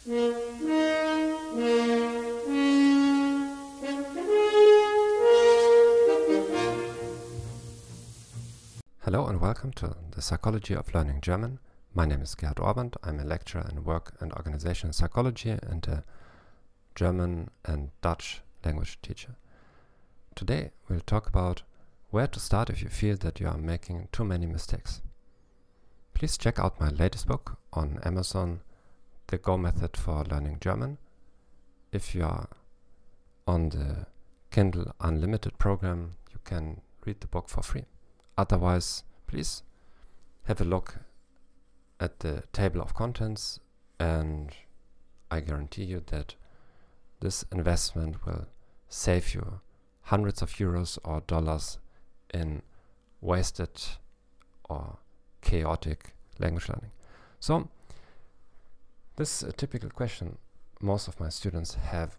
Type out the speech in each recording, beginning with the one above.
Hello and welcome to the Psychology of Learning German. My name is Gerhard Orband. I'm a lecturer in work and organization psychology and a German and Dutch language teacher. Today we'll talk about where to start if you feel that you are making too many mistakes. Please check out my latest book on Amazon, The Go Method for Learning German. If you are on the Kindle Unlimited program, you can read the book for free. Otherwise, please have a look at the table of contents, and I guarantee you that this investment will save you hundreds of euros or dollars in wasted or chaotic language learning. So, this is a typical question most of my students have.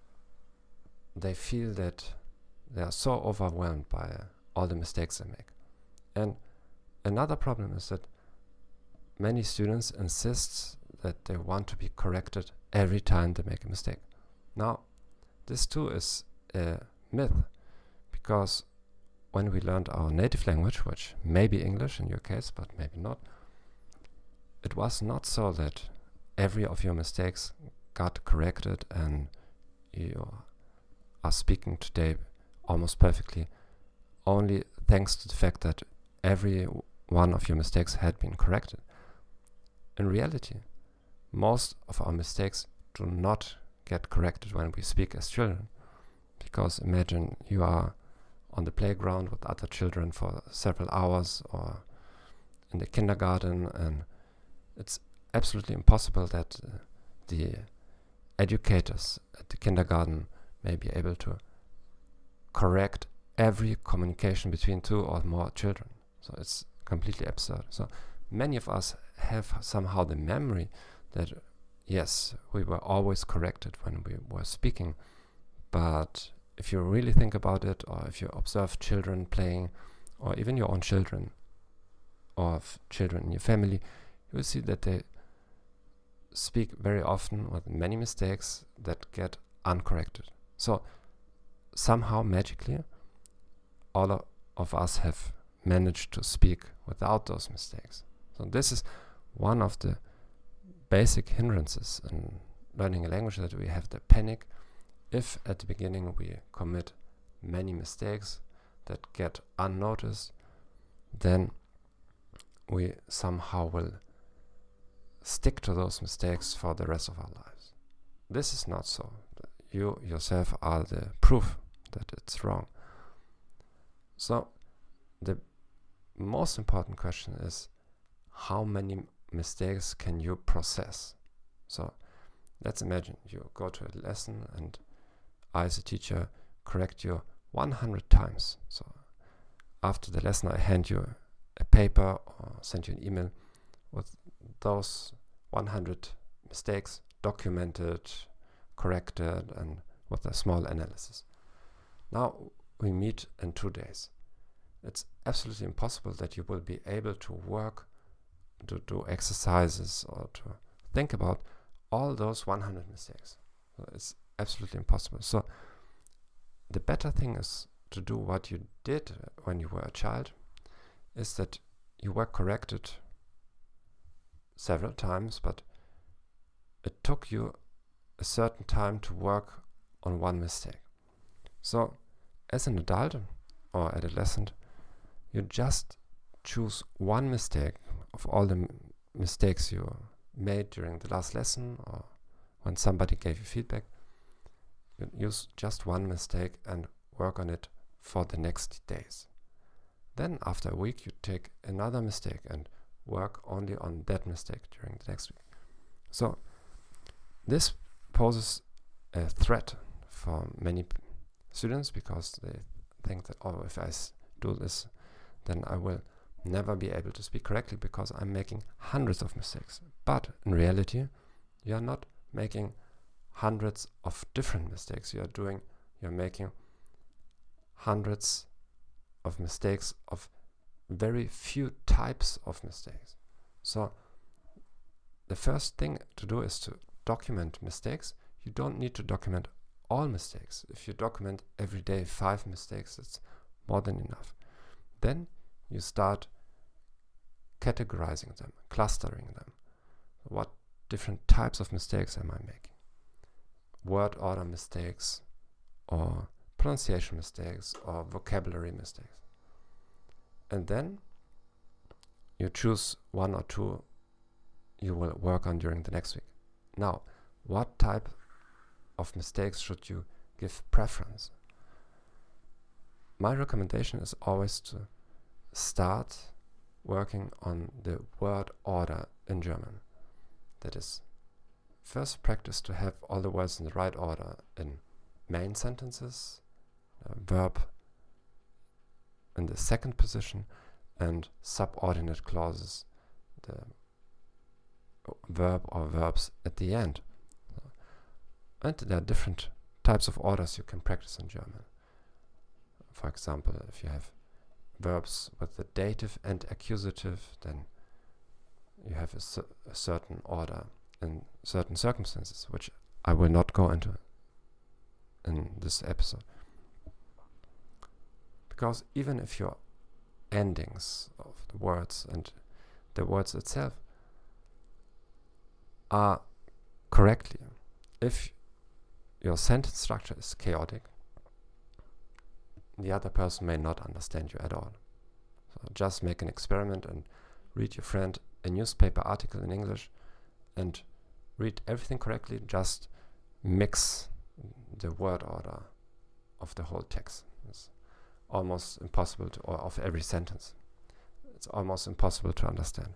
They feel that they are so overwhelmed by all the mistakes they make. And another problem is that many students insist that they want to be corrected every time they make a mistake. Now, this too is a myth, because when we learned our native language, which may be English in your case, but maybe not, it was not so that every of your mistakes got corrected and you are speaking today almost perfectly, only thanks to the fact that every one of your mistakes had been corrected. In reality, most of our mistakes do not get corrected when we speak as children, because imagine you are on the playground with other children for several hours or in the kindergarten, and it's absolutely impossible that the educators at the kindergarten may be able to correct every communication between two or more children. So it's completely absurd. So many of us have somehow the memory that, yes, we were always corrected when we were speaking. But if you really think about it, or if you observe children playing, or even your own children, or children in your family, you will see that they speak very often with many mistakes that get uncorrected. So somehow, magically, all of us have managed to speak without those mistakes. So this is one of the basic hindrances in learning a language, that we have the panic if at the beginning we commit many mistakes that get unnoticed. Then we somehow will stick to those mistakes for the rest of our lives. This is not so. You yourself are the proof that it's wrong. So the most important question is, how many mistakes can you process? So let's imagine you go to a lesson and I, as a teacher, correct you 100 times. So after the lesson I hand you a paper or send you an email with those 100 mistakes documented, corrected, and with a small analysis. Now we meet in 2 days. It's absolutely impossible that you will be able to work, to do exercises, or to think about all those 100 mistakes. So it's absolutely impossible. So the better thing is to do what you did when you were a child, is that you were corrected several times, but it took you a certain time to work on one mistake. So as an adult or adolescent, you just choose one mistake of all the mistakes you made during the last lesson, or when somebody gave you feedback. You use just one mistake and work on it for the next days. Then after a week you take another mistake and work only on that mistake during the next week. So this poses a threat for many students, because they think that, oh, if I do this, then I will never be able to speak correctly because I'm making hundreds of mistakes. But in reality, you are not making hundreds of different mistakes. You're making hundreds of mistakes of very few types of mistakes. So the first thing to do is to document mistakes, you don't need to document all mistakes. If you document every day 5 mistakes, it's more than enough. Then you start categorizing them, clustering them. What different types of mistakes am I making? Word order mistakes, or pronunciation mistakes, or vocabulary mistakes. And then you choose 1 or 2 you will work on during the next week. Now, what type of mistakes should you give preference? My recommendation is always to start working on the word order in German. That is, first practice to have all the words in the right order in main sentences, verb in the second position, and subordinate clauses, the verb or verbs at the end. And there are different types of orders you can practice in German. For example, if you have verbs with the dative and accusative, then you have a certain order in certain circumstances, which I will not go into in this episode. Because even if your endings of the words and the words itself are correctly, if your sentence structure is chaotic, the other person may not understand you at all. So just make an experiment and read your friend a newspaper article in English and read everything correctly, just mix the word order of the whole text. It's almost impossible to, or of every sentence. It's almost impossible to understand.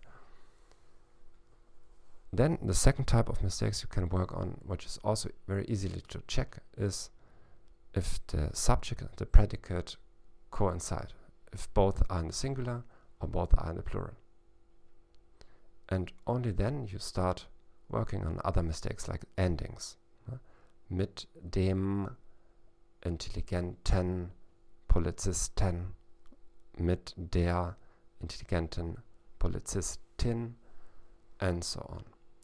Then the second type of mistakes you can work on, which is also very easily to check, is if the subject and the predicate coincide, if both are in the singular or both are in the plural. And only then you start working on other mistakes like endings. Mit dem intelligenten Polizisten, mit der intelligenten Polizistin, and so on.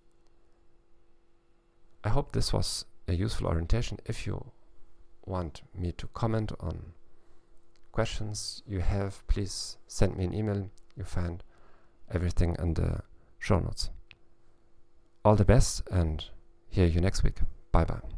I hope this was a useful orientation. If you want me to comment on questions you have, please send me an email. You find everything in the show notes. All the best, and hear you next week. Bye bye.